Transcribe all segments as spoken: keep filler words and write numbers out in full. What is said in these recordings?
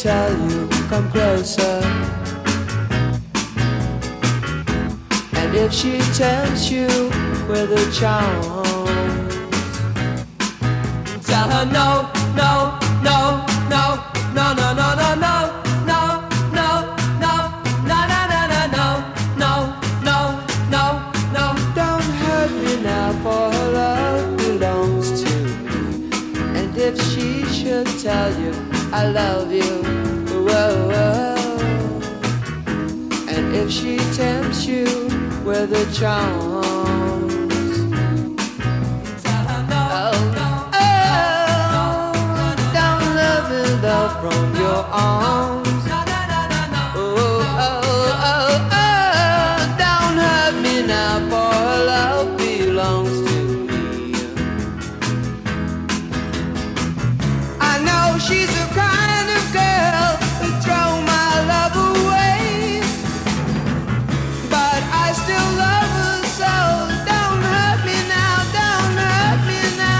tell you, come closer. And if she tempts you with a charm, tell her no, no, no, no, no, no, no, no, no, no, no, no, no, no, no, no, no, no, no, no. Don't hurt me now, for her love belongs to me. And if she should tell you I love you, whoa, whoa. And if she tempts you with a charm, from your arms. Oh, oh, oh, oh, don't hurt me now, for her love belongs to me. I know she's the kind of girl who throw my love away, but I still love her so. Don't hurt me now, don't hurt me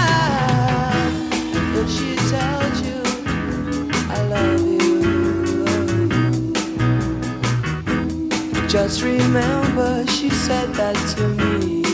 now. If she tells you I love you, just remember she said that to me.